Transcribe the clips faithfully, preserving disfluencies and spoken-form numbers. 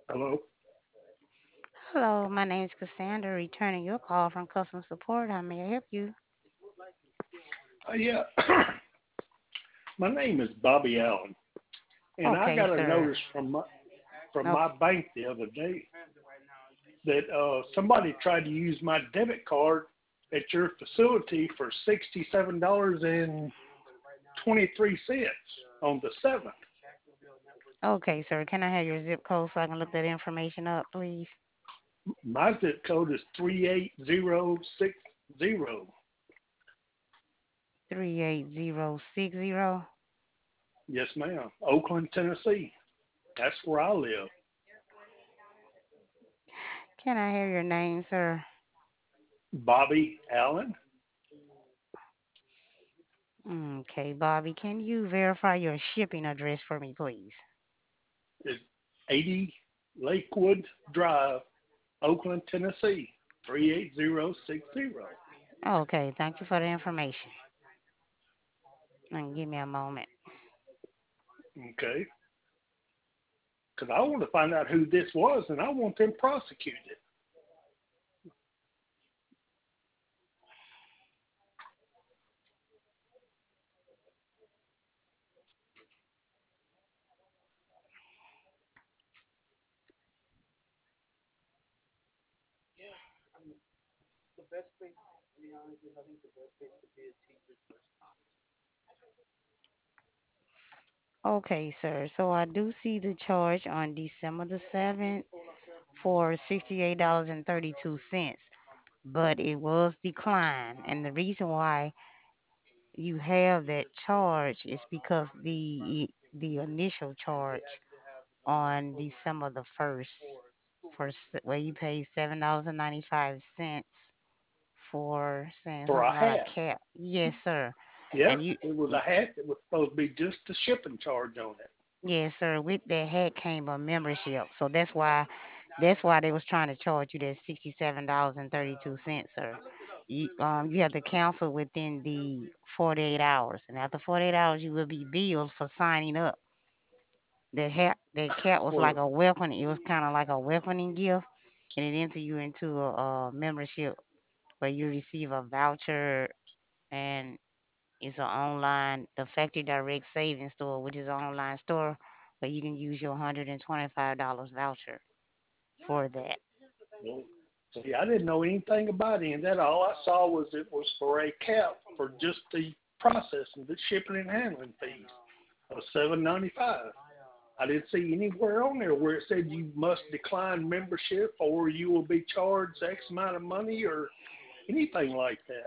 Hello. Hello, my name is Cassandra, returning your call from customer support. How may I help you? Uh, yeah, my name is Bobby Allen, and I Okay, got a sir. notice from my from Okay. my bank the other day that uh, somebody tried to use my debit card at your facility for sixty-seven dollars and twenty-three cents on the seventh. Okay, sir. Can I have your zip code so I can look that information up, please? My zip code is three eight zero six zero. three eight zero six zero. Yes, ma'am. Oakland, Tennessee. That's where I live. Can I have your name, sir? Bobby Allen Okay, Bobby. Can you verify your shipping address for me, please? is eighty Lakewood Drive, Oakland, Tennessee, three eight zero six zero. Okay, thank you for the information. And give me a moment. Okay. Because I want to find out who this was and I want them prosecuted. Okay, sir. So I do see the charge on December the seventh for sixty-eight dollars and thirty-two cents, but it was declined. And the reason why you have that charge is because the the initial charge on December the first for s- where you paid seven dollars and ninety-five cents for saying For a something about a hat. cap. Yes, sir. Yeah, And you it was a hat that was supposed to be just the shipping charge on it. yes, sir. With that hat came a membership. So that's why that's why they was trying to charge you that sixty-seven dollars and thirty-two cents, sir. You um you have to cancel within the forty-eight hours. And after forty-eight hours you will be billed for signing up. That hat that cap was For like a weapon. It was kind of like a weaponing gift, and it entered you into a, a membership where you receive a voucher, and it's an online the Factory Direct Savings Store, which is an online store where you can use your one hundred twenty-five dollars voucher for that. well, see, I didn't know anything about any of that. All I saw was it was for a cap for just the processing, the shipping and handling fees of seven ninety five. I didn't see anywhere on there where it said you must decline membership or you will be charged X amount of money or anything like that.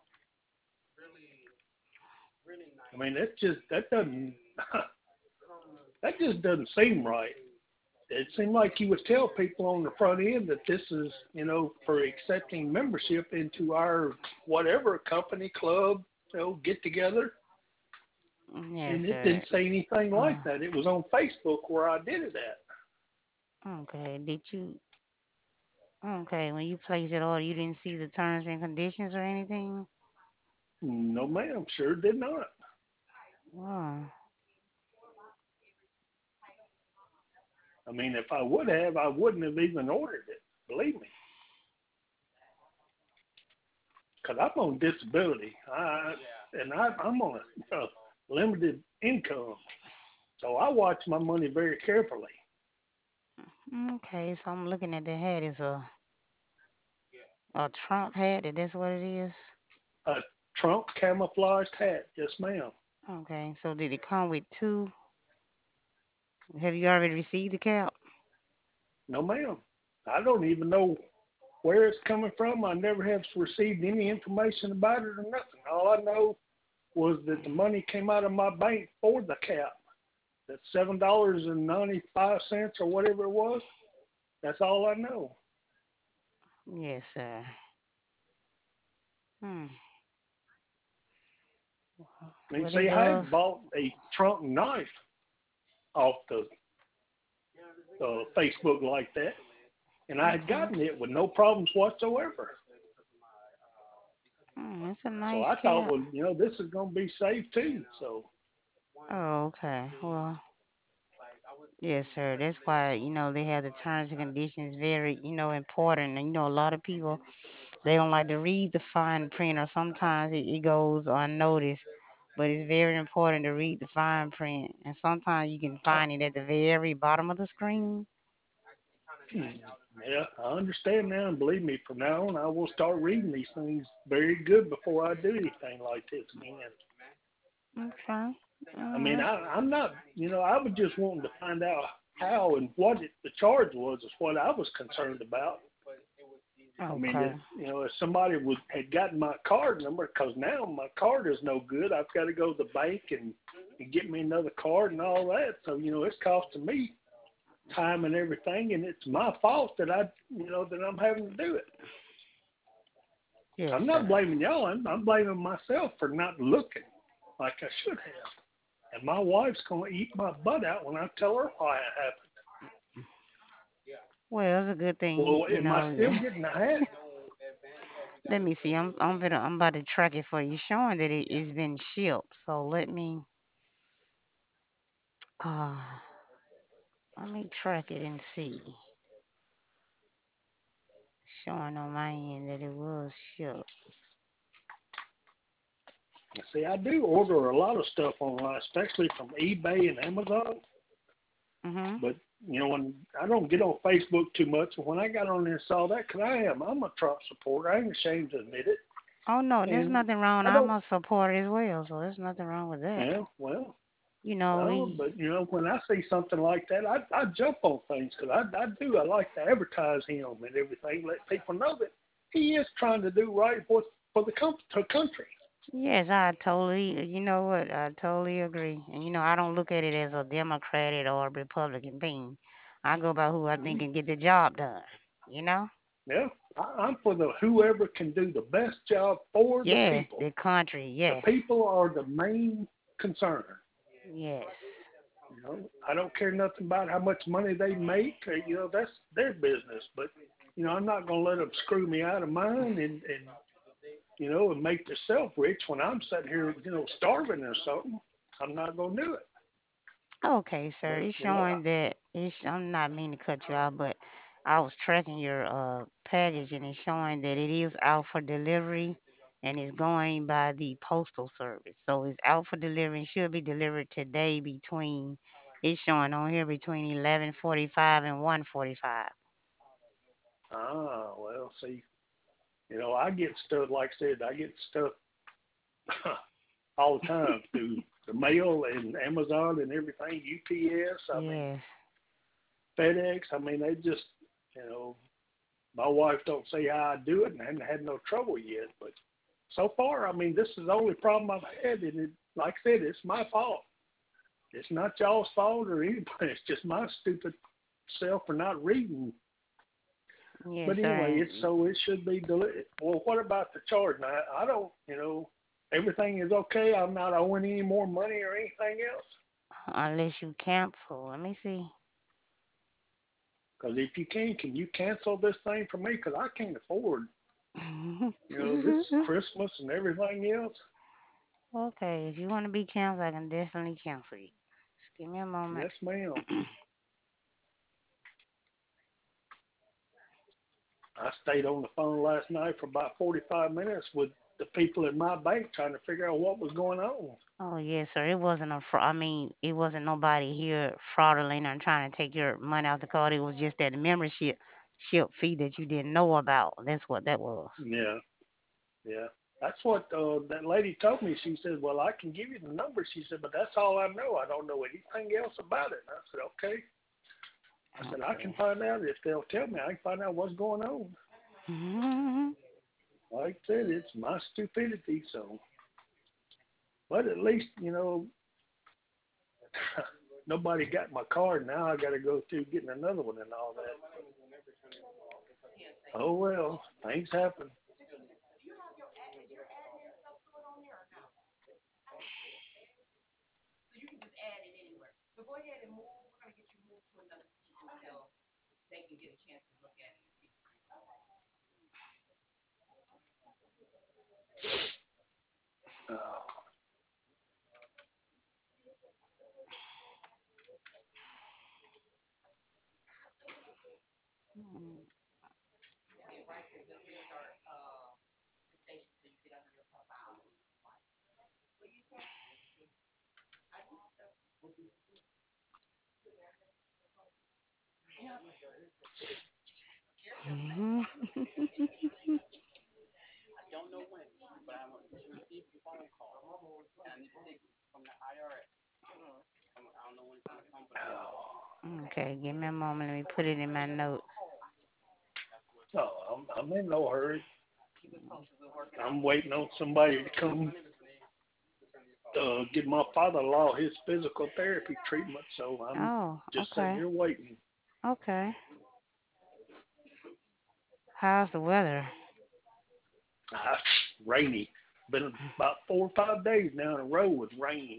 I mean, that just that doesn't that just doesn't seem right. It seemed like you would tell people on the front end that this is, you know, for accepting membership into our whatever company, club, you know, get together. Yes, And it sir. didn't say anything Uh, like that. It was on Facebook where I did it at. okay. Did you? Okay. When you placed it order, you didn't see the terms and conditions or anything. No, ma'am, sure did not. Oh. I mean, if I would have, I wouldn't have even ordered it. Believe me, because I'm on disability, I, and I, I'm on a, a limited income, so I watch my money very carefully. Okay. So I'm looking at the hat. It's a a Trump hat. Is that what it is? A Trump camouflaged hat, yes, ma'am. Okay. So did it come with two? Have you already received the cap? No, ma'am. I don't even know where it's coming from. I never have received any information about it or nothing. All I know was that the money came out of my bank for the cap. That seven dollars and ninety five cents or whatever it was. That's all I know. Yes, sir. Hmm. I mean, Well, it see, I does. had bought a Trump knife off the uh, Facebook like that, and I had Okay. gotten it with no problems whatsoever. Hmm, it's a So nice I thought, cap. well, you know, this is going to be safe too. So Oh, okay. Well, Yes, sir. That's why, you know, they have the terms and conditions very, you know, important. And, you know, a lot of people, they don't like to read the fine print, or sometimes it, it goes unnoticed. But it's very important to read the fine print. And sometimes you can Uh, find it at the very bottom of the screen. hmm, yeah, I understand now, and believe me, from now on, I will start reading these things very good before I do anything like this again. Okay. I mean, Uh, I, I'm not, you know, I was just wanting to find out how and what it, the charge was, is what I was concerned about. I mean, okay. if, you know, if somebody would had gotten my card number, because now my card is no good, I've got to go to the bank and, and get me another card and all that. So, you know, it's costing me time and everything, and it's my fault that I, you know, that I'm having to do it. Yes, I'm not sir. blaming y'all. I'm, I'm blaming myself for not looking like I should have. And my wife's going to eat my butt out when I tell her why it happened. Well, it's a good thing, you, Well, you am I know. still getting the hat? Let me see. I'm I'm gonna I'm about to track it for you, showing that it, it's been shipped. So let me uh let me track it and see. Showing on my end that it was shipped. See, I do order a lot of stuff online, especially from eBay and Amazon. Mhm. But you know, when I don't get on Facebook too much, and when I got on there and saw that, 'cause I am, I'm a Trump supporter. I ain't ashamed to admit it. Oh no, there's And nothing wrong. I I'm don't, a supporter as well, so there's nothing wrong with that. yeah, well, You know, no, we but you know, when I see something like that, I I jump on things because I I do. I like to advertise him and everything, let people know that he is trying to do right for for the com- to country. yes, I totally. You know what? I totally agree. And you know, I don't look at it as a Democratic or Republican thing. I go by who I think Mhm. can get the job done. You know? Yeah, I, I'm for the whoever can do the best job for the Yes, people. the country. The Yes, people are the main concern. yes. You know, I don't care nothing about how much money they make. Or, you know, that's their business. But you know, I'm not gonna let them screw me out of mine and and you know and make themselves rich when I'm sitting here, you know, starving or something. I'm not gonna do it. Okay, sir. But It's you know, I, showing that it's. I'm not meaning to cut you out, but I was tracking your uh package, and it's showing that it is out for delivery, and it's going by the postal service. So it's out for delivery and should be delivered today between. It's showing on here between eleven forty-five and one forty-five. ah, well, see, you know, I get stuff like I said, I get stuff all the time through the mail and Amazon and everything, U P S. I mean, Yes. FedEx. I mean, they just, you know, my wife don't say how I do it, and I haven't had no trouble yet. But so far, I mean, this is the only problem I've had, and it, like I said, it's my fault. It's not y'all's fault or anybody. It's just my stupid self for not reading. Yes, But anyway, sir. it's so it should be delivered. Well, what about the charge? Now, I don't, you know, everything is okay. I'm not owing any more money or anything else. Unless you cancel. Let me see. Because if you can, can you cancel this thing for me? Because I can't afford, you know, this Christmas and everything else. Okay, if you want to be canceled, I can definitely cancel you. Just give me a moment. Yes, ma'am. I stayed on the phone last night for about forty-five minutes with the people in my bank trying to figure out what was going on. Oh yes, sir. It wasn't a fraud. I mean, it wasn't nobody here fraudulent or trying to take your money out the card. It was just that membership ship fee that you didn't know about. That's what that was. Yeah, yeah. That's what uh, that lady told me. She said, "Well, I can give you the number." She said, "But that's all I know. I don't know anything else about it." And I said, "Okay." I said, "I Okay. can find out if they'll tell me. I can find out what's going on." Like I said, it's my stupidity. So, but at least you know nobody got my card. Now I got to go through getting another one and all that. Oh well, things happen. Uh, Mm. Mhm. Okay, give me a moment. Let me put it in my notes. No, I'm, I'm in no hurry. I'm waiting on somebody to come uh, give my father-in-law his physical therapy treatment. So I'm Oh, just sitting okay. here waiting. Okay. How's the weather? Ah, rainy. Been about four or five days now in a row with rain.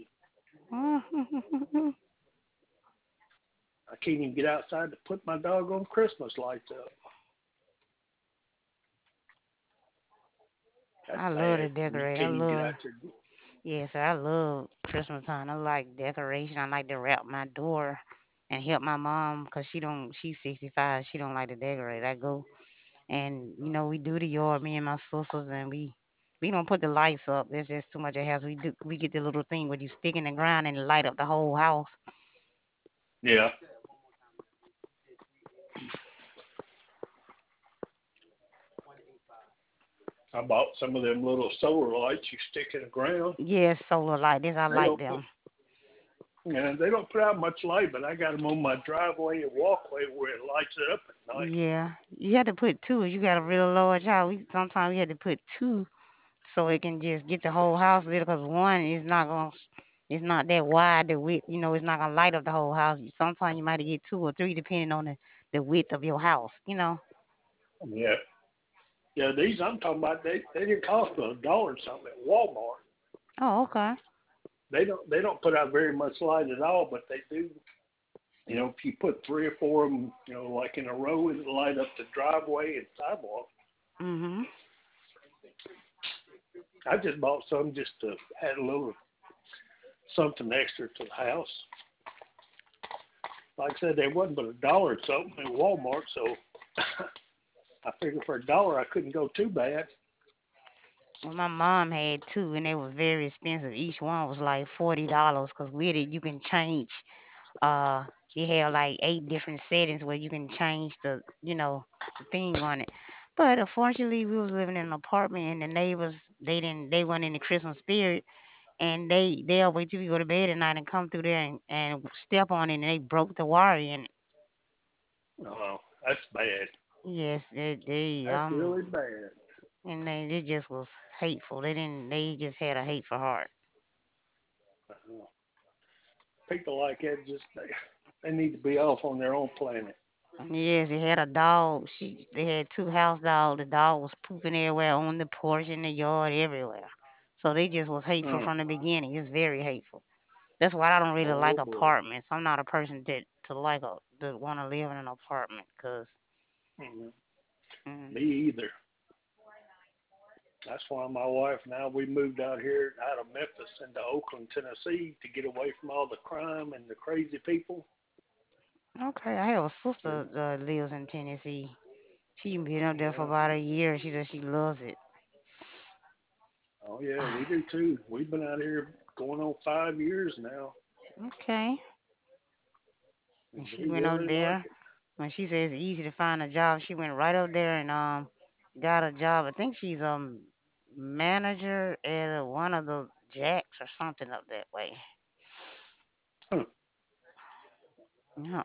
I can't even get outside to put my doggone Christmas lights up. That's I love to bad when you decorate. I can't even get love, out your. yes, I love Christmas time. I like decoration. I like to wrap my door and help my mom because she don't, she's sixty-five. She don't like to decorate. I go and, you know, we do the yard, me and my sisters, and we, we don't put the lights up. There's just too much of house. We do, we get the little thing where you stick in the ground and light up the whole house. Yeah, I bought some of them little solar lights you stick in the ground. Yes, solar light. This I They like don't put, them. yeah, they don't put out much light, but I got them on my driveway and walkway where it lights it up at night. Yeah, you had to put two. If you got a real large house, we sometimes we had to put two so it can just get the whole house lit. Because one is not gonna, it's not that wide. The width, you know, it's not gonna light up the whole house. Sometimes you might get two or three depending on the the width of your house. You know. Yeah, yeah. These I'm talking about, they they didn't cost a dollar or something at Walmart. Oh, okay. They don't they don't put out very much light at all, but they do. You know, if you put three or four of them, you know, like in a row, it'll light up the driveway and sidewalk. Mhm. I just bought some just to add a little something extra to the house. Like I said, they wasn't but a dollar or something at Walmart, so I figured for a dollar I couldn't go too bad. Well, my mom had two, and they were very expensive. Each one was like forty dollars. Cause with it you can change. Uh, you have like eight different settings where you can change the, you know, the thing on it. But unfortunately, we was living in an apartment, and the neighbors they didn't they weren't in the Christmas spirit, and they they'll wait till we go to bed at night and come through there and, and step on it, and they broke the wire in it. Oh, that's bad. Yes, they they That's um really bad. and they it just was hateful. They didn't they just had a hateful heart. Uh, People like that just they, they need to be off on their own planet. Yes, they had a dog. She they had two house dogs. The dog was pooping everywhere on the porch, in the yard, everywhere. So they just was hateful Mm. from the beginning. It's very hateful. That's why I don't really like Oh boy. apartments. I'm not a person that to like a that want to live in an apartment. Cause Mm. mm, Me either. That's why my wife and I we moved out here out of Memphis into Oakland, Tennessee, to get away from all the crime and the crazy people. okay, I have a sister that lives in Tennessee. She been up there for Yeah. about a year. She says she loves it. Oh yeah, we do too. We've been out here going on five years now, Okay, and and she we went up really like there. it. When she says it's easy to find a job, she went right up there and um got a job. I think she's um manager at uh, one of the jacks or something up that way. Huh. Yeah.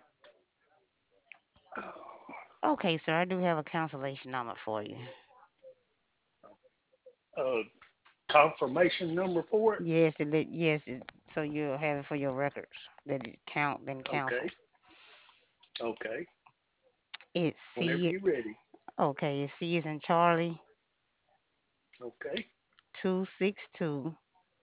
Okay, sir, I do have a cancellation number for you. Uh, confirmation number for it. Yes, it, let- yes, it, so you'll have it for your records that it count been Okay. canceled. Okay. It's Whenever C. you're ready. Okay, it's C is in Charlie Okay. two six two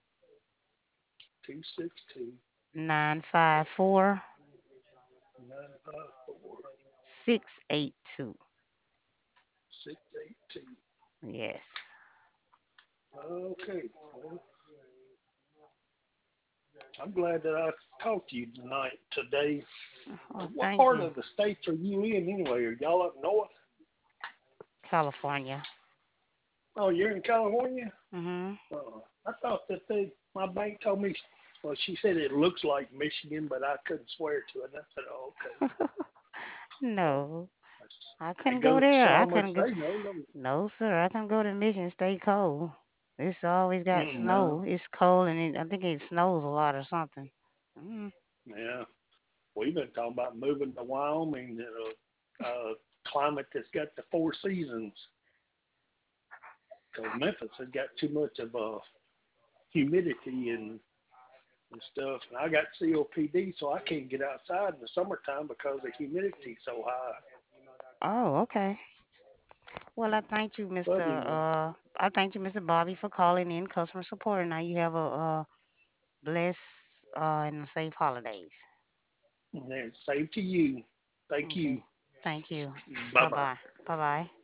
Two six two nine five four nine five four six eight two. six eight two. Yes. Okay. Well, I'm glad that I talked to you tonight, today. Oh, What thank part you. of the states are you in anyway? Are y'all up north? California. Oh, you're in California? Mhm. Uh, I thought that they, my bank told me, well, she said it looks like Michigan, but I couldn't swear to it. And I said, oh, okay. So No, I they couldn't go go there. so I much couldn't go. they know. Them. No, sir. I couldn't go to Michigan. Stay cold. It's always got Mm, no, snow. It's cold and it, I think it snows a lot or something. Mm. yeah. We've been talking about moving to Wyoming, uh, uh, climate that's got the four seasons. Because Memphis has got too much of uh, humidity and, and stuff. And I got C O P D, so I can't get outside in the summertime because the humidity's so high. Oh, okay. Well, I thank you, But mister anyway, Uh, I thank you, mister Bobby, for calling in customer support. And now you have a uh blessed uh and safe holidays. and same to you. Thank you. Okay. Thank you. Bye Bye bye. bye. Bye bye.